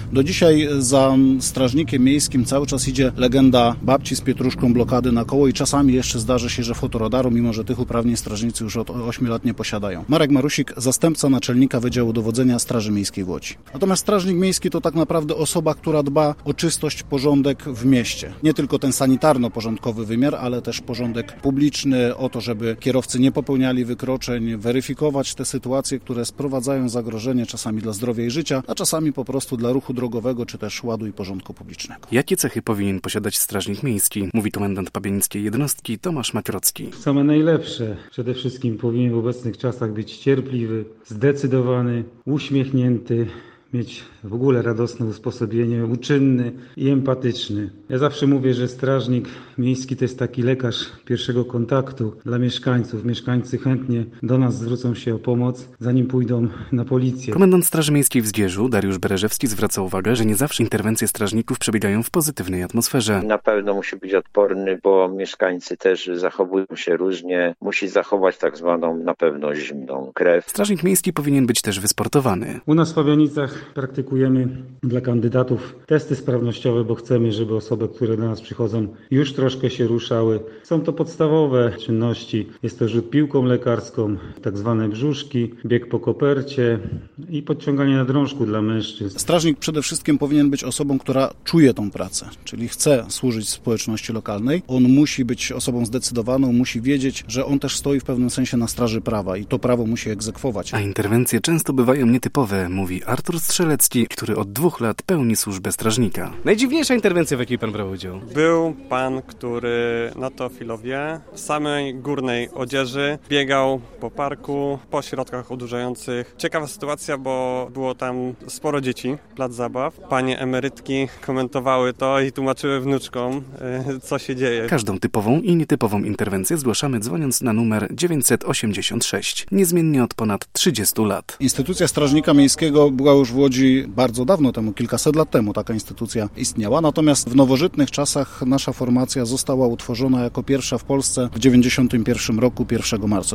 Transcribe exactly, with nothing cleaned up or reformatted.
Do dzisiaj za strażnikiem miejskim cały czas idzie legenda babci z pietruszką, blokady na koło i czasami jeszcze zdarzy się, że fotoradaru, mimo że tych uprawnień strażnicy już od ośmiu lat nie posiadają. Marek Marusik, zastępca naczelnika Wydziału Dowodzenia Straży Miejskiej w Łodzi. Natomiast strażnik miejski to tak naprawdę osoba, która dba o czystość, porządek w mieście. Nie tylko ten sanitarno-porządkowy wymiar, ale też porządek publiczny, o to, żeby kierowcy nie popełniali wykroczeń, weryfikować te sytuacje, które sprowadzają zagrożenie czasami dla zdrowia i życia, a czasami po prostu dla ruchu drogowego, czy też ładu i porządku publicznego. Jakie cechy powinien posiadać strażnik miejski? Mówi komendant pabianickiej jednostki Tomasz Makrocki. Same najlepsze. Przede wszystkim powinien w obecnych czasach być cierpliwy, zdecydowany, uśmiechnięty, mieć w ogóle radosne usposobienie, uczynny i empatyczny. Ja zawsze mówię, że strażnik miejski to jest taki lekarz pierwszego kontaktu dla mieszkańców. Mieszkańcy chętnie do nas zwrócą się o pomoc, zanim pójdą na policję. Komendant Straży Miejskiej w Zgierzu, Dariusz Bereżewski, zwraca uwagę, że nie zawsze interwencje strażników przebiegają w pozytywnej atmosferze. Na pewno musi być odporny, bo mieszkańcy też zachowują się różnie. Musi zachować tak zwaną na pewno zimną krew. Strażnik miejski powinien być też wysportowany. U nas w Pabianicach praktykujemy dla kandydatów testy sprawnościowe, bo chcemy, żeby osoby, które do nas przychodzą, już troszkę się ruszały. Są to podstawowe czynności. Jest to rzut piłką lekarską, tak zwane brzuszki, bieg po kopercie i podciąganie na drążku dla mężczyzn. Strażnik przede wszystkim powinien być osobą, która czuje tą pracę, czyli chce służyć społeczności lokalnej. On musi być osobą zdecydowaną, musi wiedzieć, że on też stoi w pewnym sensie na straży prawa i to prawo musi egzekwować. A interwencje często bywają nietypowe, mówi Artur Strzelecki, który od dwóch lat pełni służbę strażnika. Najdziwniejsza interwencja, w jakiej pan brał udział? Był pan, który na Teofilowie w samej górnej odzieży biegał po parku, po środkach odurzających. Ciekawa sytuacja, bo było tam sporo dzieci, plac zabaw. Panie emerytki komentowały to i tłumaczyły wnuczkom, co się dzieje. Każdą typową i nietypową interwencję zgłaszamy dzwoniąc na numer dziewięćset osiemdziesiąt sześć. Niezmiennie od ponad trzydziestu lat. Instytucja strażnika miejskiego była już w Łodzi bardzo dawno temu, kilkaset lat temu taka instytucja istniała, natomiast w nowożytnych czasach nasza formacja została utworzona jako pierwsza w Polsce w dziewięćdziesiątym pierwszym roku, pierwszego marca.